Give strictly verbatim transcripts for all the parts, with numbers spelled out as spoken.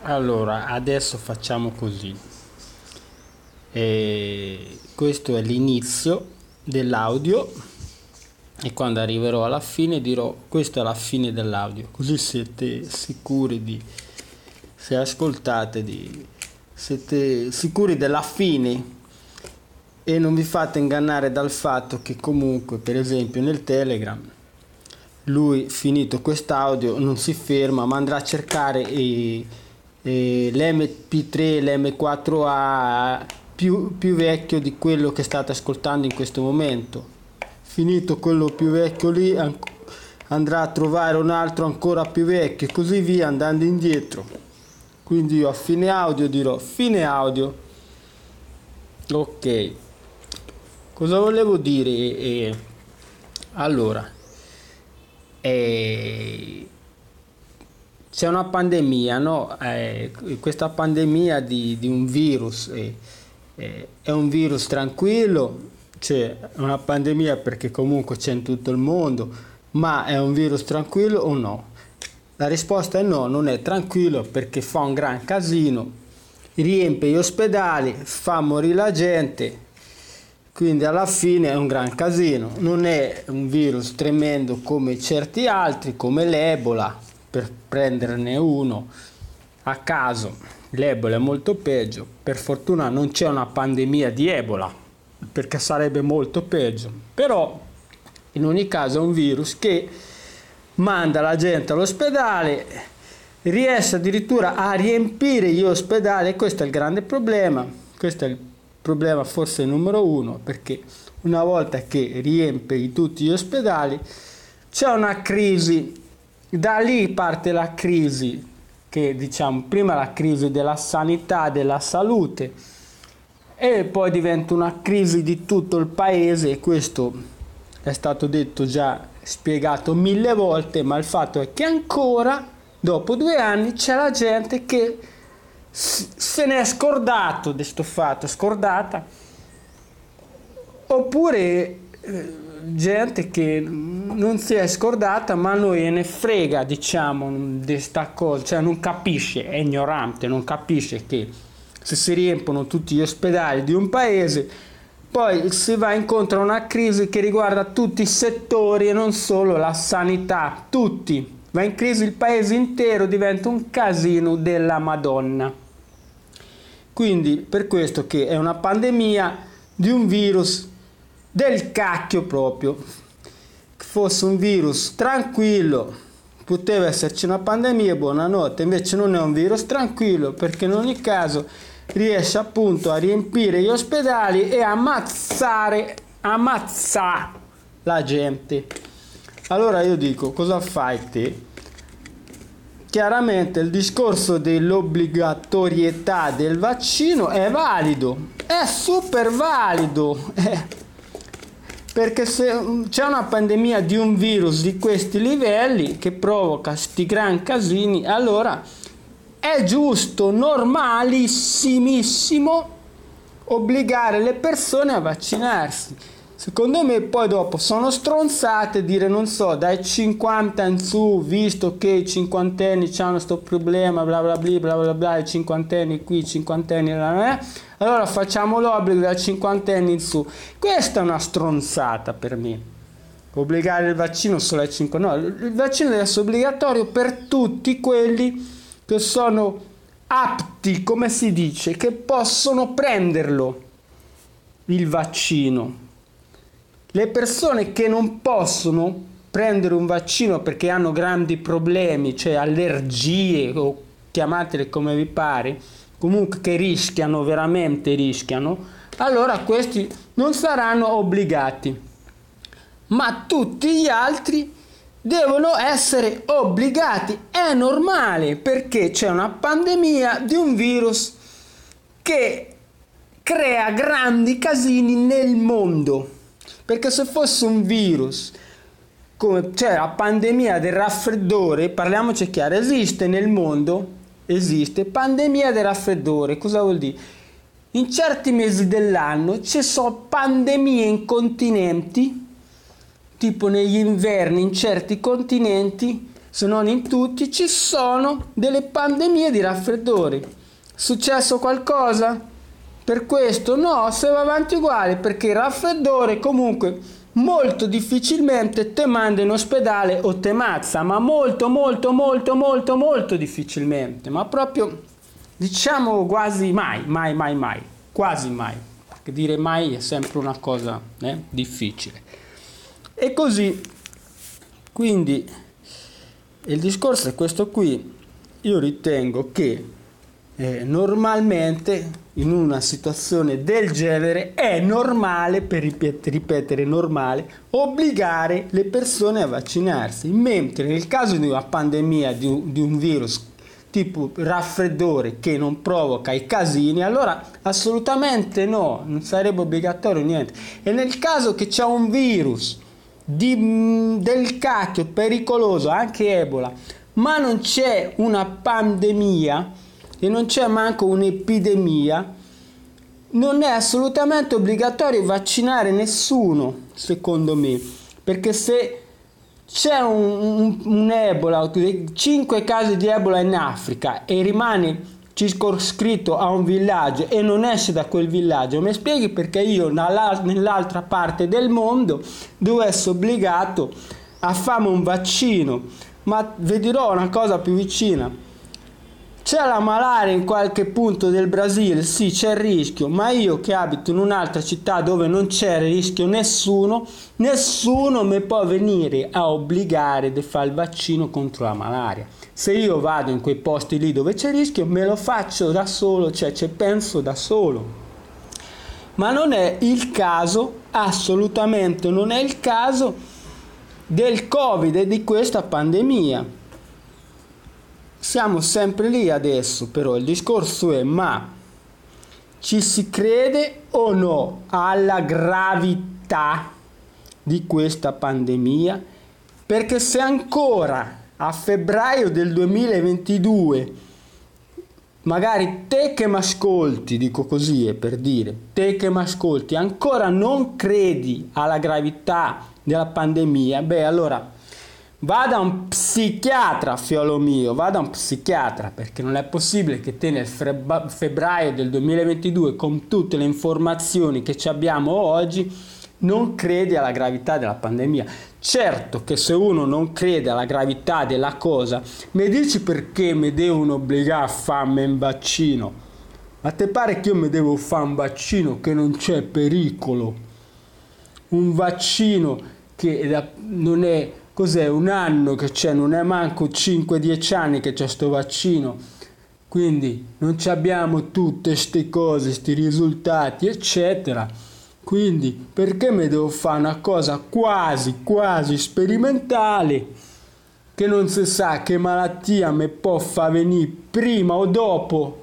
Allora, adesso facciamo così. E questo è l'inizio dell'audio e quando arriverò alla fine dirò questa è la fine dell'audio, così siete sicuri di, se ascoltate, di, siete sicuri della fine e non vi fate ingannare dal fatto che comunque, per esempio nel Telegram, lui finito quest'audio non si ferma ma andrà a cercare i, i, l'emme pi tre, l'emme quattro a più, più vecchio di quello che state ascoltando in questo momento. Finito quello più vecchio lì andrà a trovare un altro ancora più vecchio e così via, andando indietro. Quindi io a fine audio dirò fine audio. Ok, cosa volevo dire? Eh, allora eh, c'è una pandemia, no? Eh, questa pandemia di, di un virus eh, eh, è un virus tranquillo, c'è una pandemia perché comunque c'è in tutto il mondo, ma è un virus tranquillo o no? La risposta è no, non è tranquillo perché fa un gran casino, riempie gli ospedali, fa morire la gente, quindi alla fine è un gran casino. Non è un virus tremendo come certi altri, come l'Ebola, per prenderne uno a caso. L'Ebola è molto peggio, per fortuna non c'è una pandemia di Ebola, perché sarebbe molto peggio, però in ogni caso è un virus che manda la gente all'ospedale, riesce addirittura a riempire gli ospedali e questo è il grande problema, questo è il problema forse numero uno, perché una volta che riempie tutti gli ospedali c'è una crisi, da lì parte la crisi, che diciamo prima la crisi della sanità, della salute, e poi diventa una crisi di tutto il paese e questo è stato detto già, spiegato mille volte, ma il fatto è che ancora dopo due anni c'è la gente che se ne è scordato di sto fatto, scordata, oppure eh, gente che non si è scordata ma non gliene frega, diciamo, di sta cosa, cioè non capisce, è ignorante, non capisce che se si riempiono tutti gli ospedali di un paese poi si va incontro a una crisi che riguarda tutti i settori e non solo la sanità, tutti, va in crisi il paese intero, diventa un casino della Madonna. Quindi per questo che è una pandemia di un virus del cacchio proprio. Che fosse un virus tranquillo poteva esserci una pandemia, buonanotte, invece non è un virus tranquillo perché in ogni caso riesce appunto a riempire gli ospedali e a ammazzare, ammazza la gente. Allora io dico, cosa fai te? Chiaramente il discorso dell'obbligatorietà del vaccino è valido, è super valido, eh, perché se c'è una pandemia di un virus di questi livelli che provoca sti gran casini, allora è giusto, normalissimissimo obbligare le persone a vaccinarsi. Secondo me poi dopo sono stronzate dire, non so, dai cinquanta in su, visto che i cinquantenni hanno sto problema, bla bla bla bla bla bla, i cinquantenni qui, i cinquantenni là, eh? Allora facciamo l'obbligo dai cinquantenni in su. Questa è una stronzata per me. Obbligare il vaccino solo ai cinquanta, no, il vaccino deve essere obbligatorio per tutti quelli che sono apti, come si dice, che possono prenderlo, il vaccino. Le persone che non possono prendere un vaccino perché hanno grandi problemi, cioè allergie o chiamatele come vi pare, comunque che rischiano, veramente rischiano, allora questi non saranno obbligati. Ma tutti gli altri devono essere obbligati, è normale perché c'è una pandemia di un virus che crea grandi casini nel mondo. Perché se fosse un virus, come c'è la pandemia del raffreddore, parliamoci chiaro, esiste nel mondo, esiste pandemia del raffreddore, cosa vuol dire? In certi mesi dell'anno ci sono pandemie in continenti, tipo negli inverni in certi continenti se non in tutti, ci sono delle pandemie di raffreddori. È successo qualcosa? Per questo? No, se va avanti uguale, perché il raffreddore comunque molto difficilmente te manda in ospedale o te mazza, ma molto molto molto molto molto difficilmente, ma proprio diciamo quasi mai, mai mai mai, quasi mai, perché dire mai è sempre una cosa eh, difficile. E così, quindi il discorso è questo qui. Io ritengo che eh, normalmente in una situazione del genere è normale, per ripet- ripetere normale, obbligare le persone a vaccinarsi, mentre nel caso di una pandemia, di un, di un virus tipo raffreddore che non provoca i casini, allora assolutamente no, non sarebbe obbligatorio niente. E nel caso che c'è un virus di, del cacchio pericoloso, anche Ebola, ma non c'è una pandemia e non c'è manco un'epidemia, non è assolutamente obbligatorio vaccinare nessuno, secondo me, perché se c'è un, un, un Ebola, cinque casi di Ebola in Africa e rimane circoscritto a un villaggio e non esce da quel villaggio, mi spieghi perché io nell'altra parte del mondo devo essere obbligato a farmi un vaccino? Ma vi dirò una cosa più vicina. C'è la malaria in qualche punto del Brasile, sì, c'è il rischio, ma io che abito in un'altra città dove non c'è rischio nessuno, nessuno mi può venire a obbligare a fare il vaccino contro la malaria. Se io vado in quei posti lì dove c'è rischio, me lo faccio da solo, cioè ci penso da solo. Ma non è il caso, assolutamente non è il caso del Covid e di questa pandemia. Siamo sempre lì adesso, però il discorso è: ma ci si crede o no alla gravità di questa pandemia? Perché se ancora a febbraio del duemilaventidue, magari te che mi ascolti, dico così, è per dire, te che mi ascolti, ancora non credi alla gravità della pandemia, beh allora vada un psichiatra, fiolo mio, vada un psichiatra, perché non è possibile che te nel febbraio del duemilaventidue, con tutte le informazioni che ci abbiamo oggi, non credi alla gravità della pandemia. Certo che se uno non crede alla gravità della cosa, mi dici perché mi devono obbligare a farmi un vaccino? Ma te pare che io mi devo fare un vaccino che non c'è pericolo? Un vaccino che non è... Cos'è? Un anno che c'è, non è manco cinque dieci anni che c'è sto vaccino. Quindi non ci abbiamo tutte queste cose, questi risultati, eccetera. Quindi perché mi devo fare una cosa quasi, quasi sperimentale, che non si sa che malattia mi può far venire prima o dopo?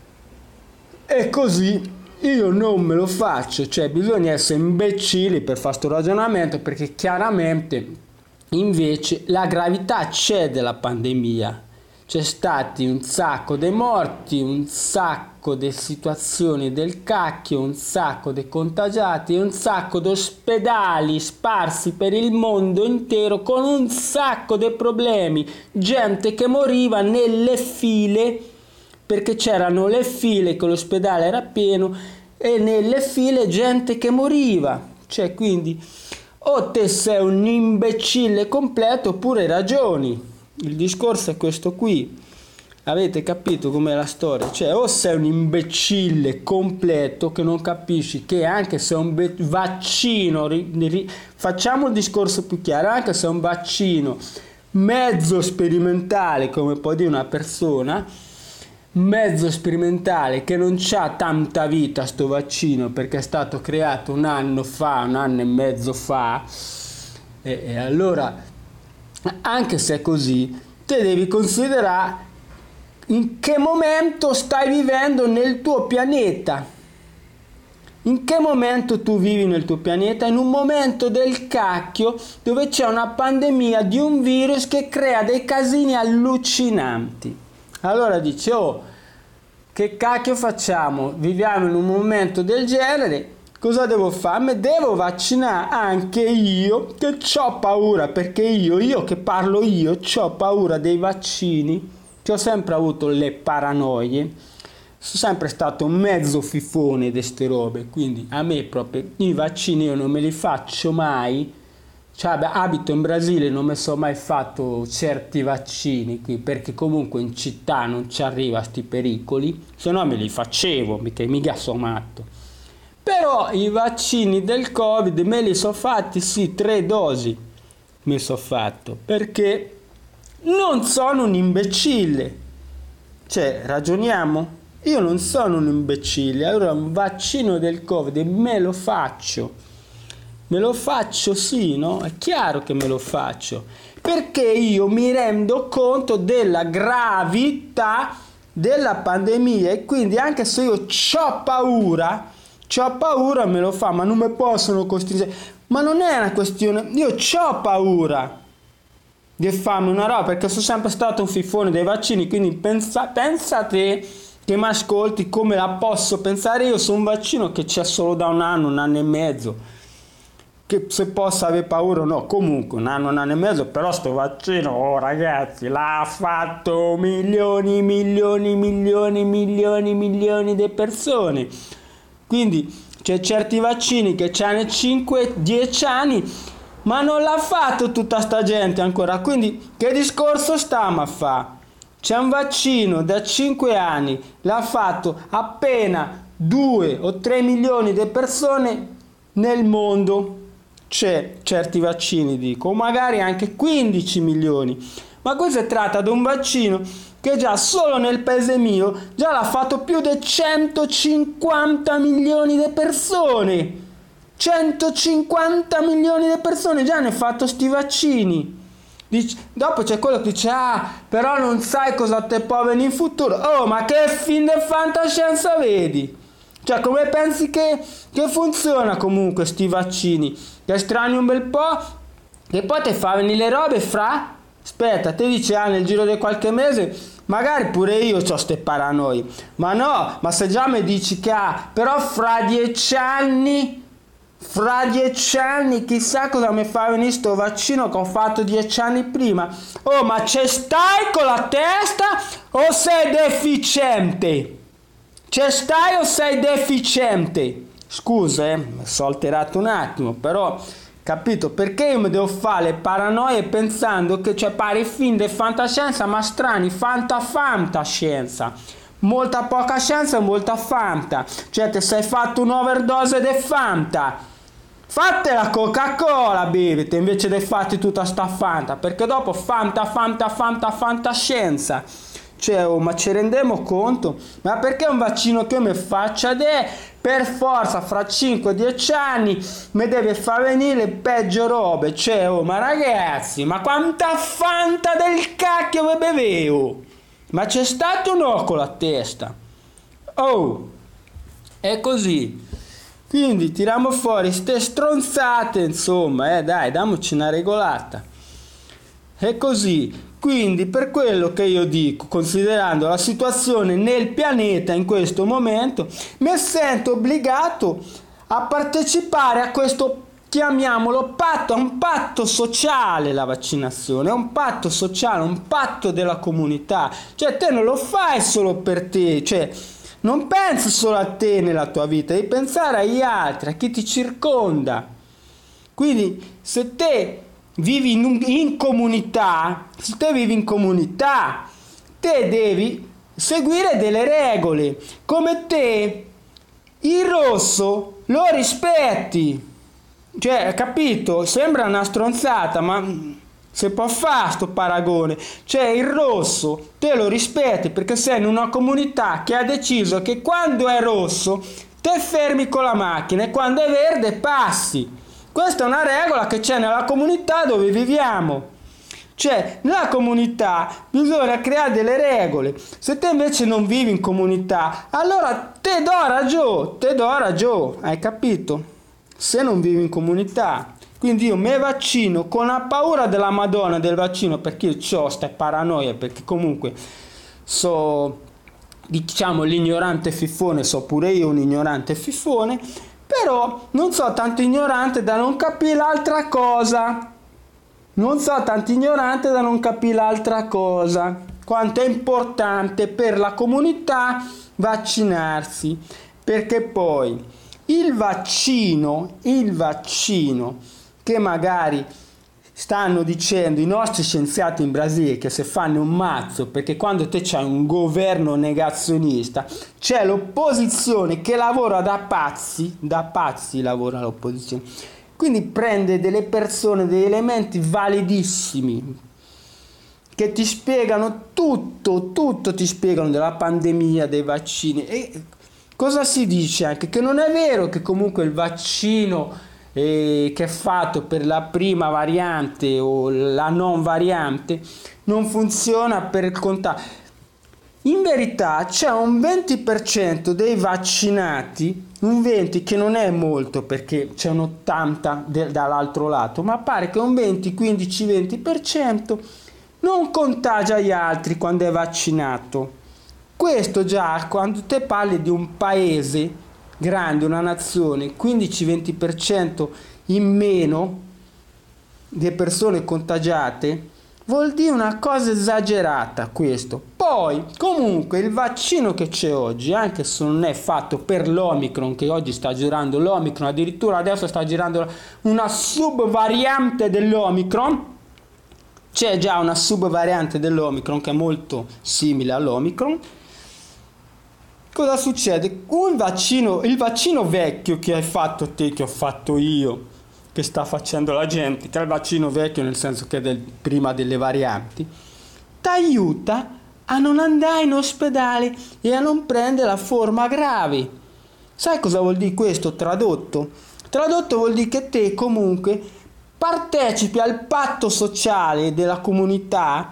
E così io non me lo faccio. Cioè bisogna essere imbecilli per fare sto ragionamento, perché chiaramente... Invece la gravità c'è della pandemia, c'è stati un sacco di morti, un sacco di situazioni del cacchio, un sacco di contagiati, un sacco di ospedali sparsi per il mondo intero con un sacco di problemi, gente che moriva nelle file perché c'erano le file che l'ospedale era pieno e nelle file gente che moriva, cioè quindi... o te sei un imbecille completo oppure hai ragioni. Il discorso è questo qui. Avete capito com'è la storia? Cioè o sei un imbecille completo che non capisci che anche se è un be- vaccino, ri- ri- facciamo un discorso più chiaro, anche se è un vaccino mezzo sperimentale, come può dire una persona, mezzo sperimentale, che non c'ha tanta vita sto vaccino perché è stato creato un anno fa, un anno e mezzo fa, e, e allora anche se è così te devi considerare in che momento stai vivendo nel tuo pianeta. In che momento tu vivi nel tuo pianeta? In un momento del cacchio dove c'è una pandemia di un virus che crea dei casini allucinanti. Allora dice: oh, che cacchio facciamo? Viviamo in un momento del genere, cosa devo fare? Mi devo vaccinare anche io, che ho paura, perché io, io che parlo io, ho paura dei vaccini, che ho sempre avuto le paranoie, sono sempre stato un mezzo fifone di ste robe, quindi a me proprio i vaccini io non me li faccio mai. Cioè, beh, abito in Brasile, non mi sono mai fatto certi vaccini qui, perché comunque in città non ci arriva a sti pericoli, se no me li facevo, mica, mica sono matto. Però i vaccini del Covid me li sono fatti, sì, tre dosi mi sono fatto, perché non sono un imbecille. Cioè, ragioniamo? Io non sono un imbecille, allora un vaccino del Covid me lo faccio. Me lo faccio, sì, no? È chiaro che me lo faccio, perché io mi rendo conto della gravità della pandemia e quindi anche se io c'ho paura, c'ho paura me lo fa, ma non mi possono costringere. Ma non è una questione, io c'ho paura di farmi una roba, perché sono sempre stato un fifone dei vaccini, quindi pensa, pensa te che mi ascolti come la posso pensare io su un vaccino che c'è solo da un anno, un anno e mezzo. Che se possa avere paura o no, comunque un anno, un anno e mezzo, però sto vaccino, oh ragazzi, l'ha fatto milioni, milioni, milioni, milioni, milioni di persone. Quindi c'è certi vaccini che hanno cinque dieci anni, ma non l'ha fatto tutta sta gente ancora. Quindi che discorso stiamo a fare? C'è un vaccino da cinque anni, l'ha fatto appena due o tre milioni di persone nel mondo. C'è certi vaccini, dico, o magari anche quindici milioni, ma qui si tratta di un vaccino che già solo nel paese mio già l'ha fatto più di centocinquanta milioni di persone. centocinquanta milioni di persone già hanno fatto sti vaccini. Dice, dopo c'è quello che dice, ah, però non sai cosa te può venire in futuro. Oh, ma che film di fantascienza vedi? Cioè, come pensi che, che funziona comunque sti vaccini? Che estranei un bel po', che poi ti fa venire le robe fra... Aspetta, te dici, ah, nel giro di qualche mese, magari pure io ho ste paranoie. Ma no, ma se già mi dici che ah, però fra dieci anni, fra dieci anni, chissà cosa mi fa venire sto vaccino che ho fatto dieci anni prima. Oh, ma ce stai con la testa o sei deficiente? C'è stai o sei deficiente? Scusa, eh, mi sono alterato un attimo, però capito perché io mi devo fare le paranoie pensando che c'è pare film di fantascienza, ma strani, fanta fantascienza. Molta poca scienza e molta fanta. Cioè ti sei fatto un'overdose di fanta. Fate la Coca-Cola, bevete, invece di fatti tutta sta fanta, perché dopo fanta, fanta, fanta, fantascienza. Cioè, oh, ma ci rendiamo conto? Ma perché un vaccino che mi faccia de per forza fra cinque dieci anni mi deve far venire le peggio robe? Cioè, oh, ma ragazzi, ma quanta fanta del cacchio vi bevevo? Ma c'è stato un oco la testa? Oh, è così. Quindi tiriamo fuori ste stronzate, insomma, eh, dai, damoci una regolata. È così. Quindi per quello che io dico, considerando la situazione nel pianeta in questo momento, mi sento obbligato a partecipare a questo, chiamiamolo patto, è un patto sociale la vaccinazione, è un patto sociale, un patto della comunità. Cioè te non lo fai solo per te, cioè non pensi solo a te nella tua vita, devi pensare agli altri, a chi ti circonda. Quindi se te vivi in, in comunità, se te vivi in comunità, te devi seguire delle regole, come te il rosso lo rispetti, cioè, capito? Sembra una stronzata, ma si può fare sto paragone, cioè il rosso te lo rispetti perché sei in una comunità che ha deciso che quando è rosso te fermi con la macchina e quando è verde passi. Questa è una regola che c'è nella comunità dove viviamo. Cioè, nella comunità bisogna creare delle regole. Se te invece non vivi in comunità, allora te do ragione, te do ragione, hai capito? Se non vivi in comunità. Quindi io mi vaccino con la paura della Madonna del vaccino, perché io ho ste paranoie, perché comunque so, diciamo, l'ignorante fifone, so pure io un ignorante fifone. Però non so tanto ignorante da non capire l'altra cosa. Non so tanto ignorante da non capire l'altra cosa. Quanto è importante per la comunità vaccinarsi. Perché poi il vaccino, il vaccino che magari stanno dicendo i nostri scienziati in Brasile che se fanno un mazzo, perché quando te c'hai un governo negazionista c'è l'opposizione che lavora da pazzi, da pazzi lavora l'opposizione, quindi prende delle persone, degli elementi validissimi che ti spiegano tutto, tutto ti spiegano della pandemia, dei vaccini. E cosa si dice anche? Che non è vero che comunque il vaccino eh, che è fatto per la prima variante o la non variante non funziona per il contagio. In verità c'è un venti per cento dei vaccinati, un venti che non è molto perché c'è un ottanta de- dall'altro lato, ma pare che un venti, quindici, venti per cento non contagia gli altri quando è vaccinato. Questo già quando te parli di un paese grande, una nazione, quindici venti per cento in meno di persone contagiate, vuol dire una cosa esagerata questo. Poi, comunque, il vaccino che c'è oggi, anche se non è fatto per l'Omicron, che oggi sta girando l'Omicron, addirittura adesso sta girando una subvariante dell'Omicron, c'è già una subvariante dell'Omicron che è molto simile all'Omicron. Cosa succede? Un vaccino, il vaccino vecchio che hai fatto te, che ho fatto io, che sta facendo la gente, che è il vaccino vecchio nel senso che è del, prima delle varianti, ti aiuta a non andare in ospedale e a non prendere la forma grave. Sai cosa vuol dire questo tradotto? Tradotto vuol dire che te comunque partecipi al patto sociale della comunità,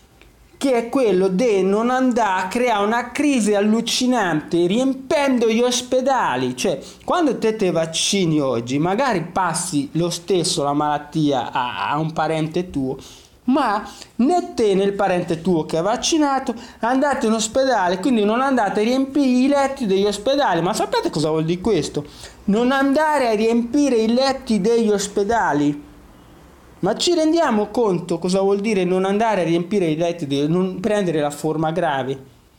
che è quello di non andare a creare una crisi allucinante riempendo gli ospedali. Cioè, quando te te vaccini oggi, magari passi lo stesso la malattia a, a un parente tuo, ma né te né il parente tuo che è vaccinato andate in ospedale, quindi non andate a riempire i letti degli ospedali. Ma sapete cosa vuol dire questo? Non andare a riempire i letti degli ospedali. Ma ci rendiamo conto cosa vuol dire non andare a riempire i letti, non prendere la forma grave?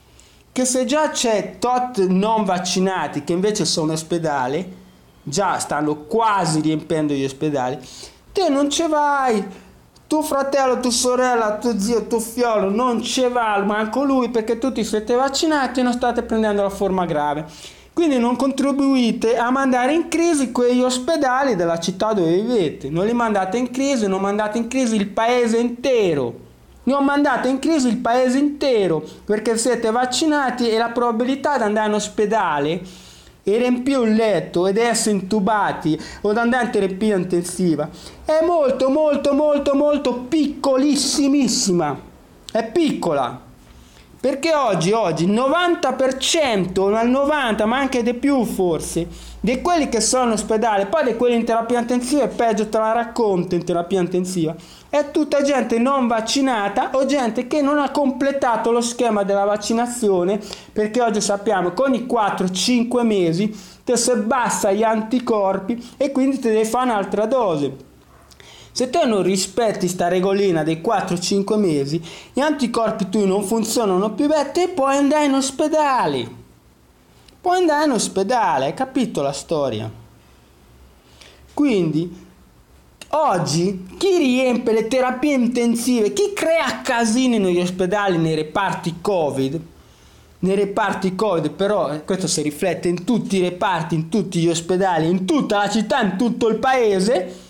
Che se già c'è tot non vaccinati che invece sono in ospedale, già stanno quasi riempendo gli ospedali, te non ce vai, tuo fratello, tua sorella, tuo zio, tuo figlio non ce va, manco lui, perché tutti siete vaccinati e non state prendendo la forma grave. Quindi non contribuite a mandare in crisi quegli ospedali della città dove vivete. Non li mandate in crisi, non mandate in crisi il paese intero. Non mandate in crisi il paese intero perché siete vaccinati e la probabilità di andare in ospedale e riempire un letto ed essere intubati o di andare in terapia intensiva è molto molto molto molto piccolissimissima. È piccola. Perché oggi, oggi il novanta per cento, il novanta ma anche di più forse, di quelli che sono in ospedale, poi di quelli in terapia intensiva, e peggio te la racconto in terapia intensiva, è tutta gente non vaccinata o gente che non ha completato lo schema della vaccinazione, perché oggi sappiamo che ogni quattro cinque mesi te si abbassa gli anticorpi e quindi te devi fare un'altra dose. Se te non rispetti sta regolina dei quattro cinque mesi, gli anticorpi tu non funzionano più bene, te puoi andare in ospedale. Puoi andare in ospedale, hai capito la storia? Quindi, oggi, chi riempie le terapie intensive, chi crea casini negli ospedali, nei reparti Covid, nei reparti Covid, però questo si riflette in tutti i reparti, in tutti gli ospedali, in tutta la città, in tutto il paese,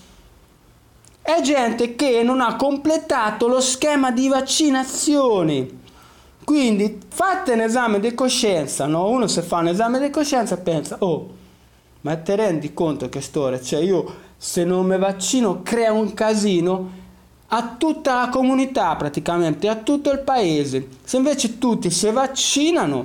è gente che non ha completato lo schema di vaccinazione. Quindi fate un esame di coscienza, no? Uno se fa un esame di coscienza pensa, oh, ma ti rendi conto che storia? Cioè io se non mi vaccino crea un casino a tutta la comunità praticamente, a tutto il paese. Se invece tutti si vaccinano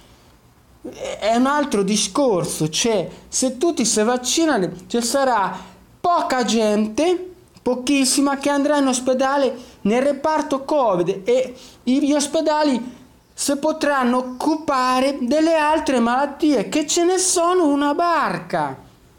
è un altro discorso, cioè se tutti si vaccinano ci sarà poca gente, pochissima, che andrà in ospedale nel reparto Covid e gli ospedali si potranno occupare delle altre malattie, che ce ne sono una barca.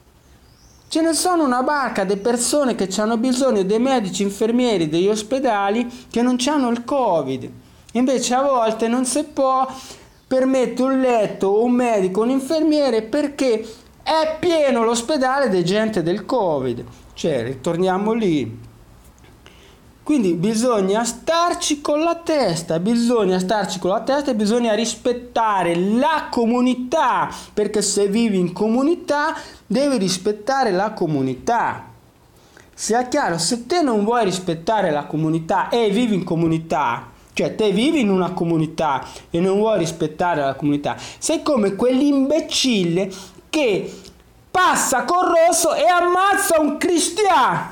Ce ne sono una barca di persone che hanno bisogno dei medici, infermieri, degli ospedali che non hanno il Covid. Invece a volte non si può permettere un letto, un medico, un infermiere perché è pieno l'ospedale di gente del Covid. Cioè, ritorniamo lì. Quindi bisogna starci con la testa, bisogna starci con la testa e bisogna rispettare la comunità, perché se vivi in comunità devi rispettare la comunità. Sia chiaro, se te non vuoi rispettare la comunità e vivi in comunità, cioè te vivi in una comunità e non vuoi rispettare la comunità, sei come quell'imbecille che passa col rosso e ammazza un cristiano.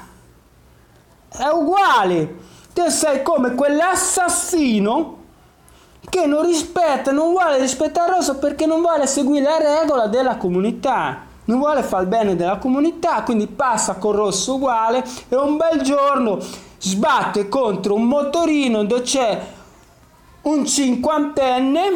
È uguale, te sei come quell'assassino che non rispetta, non vuole rispettare il rosso perché non vuole seguire la regola della comunità, non vuole fare il bene della comunità, quindi passa col rosso uguale e un bel giorno sbatte contro un motorino dove c'è un cinquantenne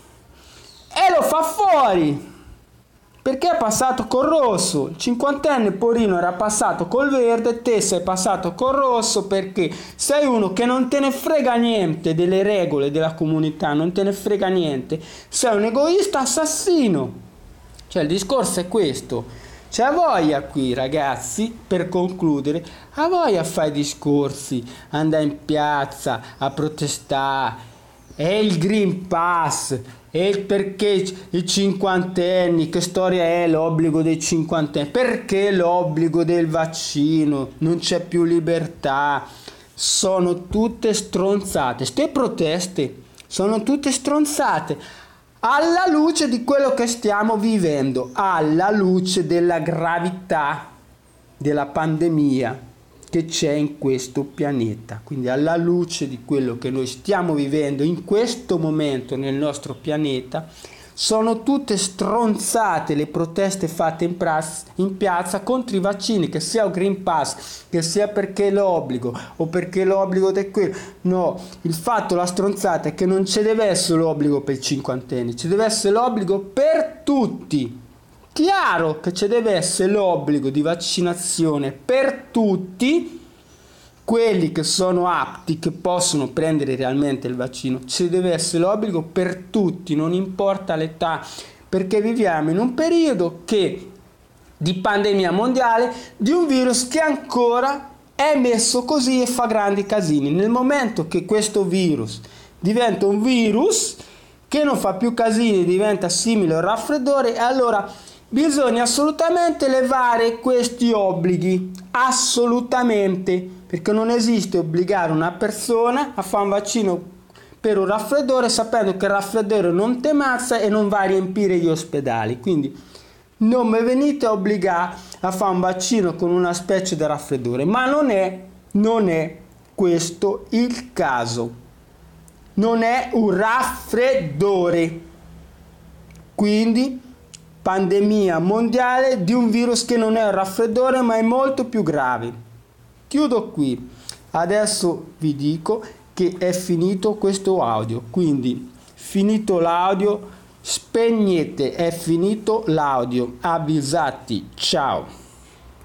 e lo fa fuori. Perché è passato col rosso? Il cinquantenne porino era passato col verde, te sei passato col rosso perché sei uno che non te ne frega niente delle regole della comunità, non te ne frega niente, sei un egoista assassino. Cioè il discorso è questo. C'è a voglia qui ragazzi, per concludere, a voglia a fare discorsi, andare in piazza a protestare, è il Green Pass, e perché i cinquantenni, che storia è l'obbligo dei cinquantenni, perché l'obbligo del vaccino, non c'è più libertà, sono tutte stronzate, ste proteste sono tutte stronzate, alla luce di quello che stiamo vivendo, alla luce della gravità della pandemia che c'è in questo pianeta, quindi alla luce di quello che noi stiamo vivendo in questo momento nel nostro pianeta, sono tutte stronzate le proteste fatte in, pras- in piazza contro i vaccini, che sia il Green Pass, che sia perché l'obbligo o perché l'obbligo di quello. No, il fatto, la stronzata è che non ci deve essere l'obbligo per i cinquantenni, ci deve essere l'obbligo per tutti. Chiaro che ci deve essere l'obbligo di vaccinazione per tutti quelli che sono apti, che possono prendere realmente il vaccino, ci deve essere l'obbligo per tutti, non importa l'età, perché viviamo in un periodo che di pandemia mondiale, di un virus che ancora è messo così e fa grandi casini. Nel momento che questo virus diventa un virus che non fa più casini, diventa simile al raffreddore, allora bisogna assolutamente levare questi obblighi, assolutamente, perché non esiste obbligare una persona a fare un vaccino per un raffreddore sapendo che il raffreddore non te mazza e non va a riempire gli ospedali. Quindi non mi venite a obbligare a fare un vaccino con una specie di raffreddore, ma non è, non è questo il caso. Non è un raffreddore. Quindi pandemia mondiale di un virus che non è un raffreddore ma è molto più grave. Chiudo qui. Adesso vi dico che è finito questo audio, quindi finito l'audio, spegnete, è finito l'audio, avvisati, ciao.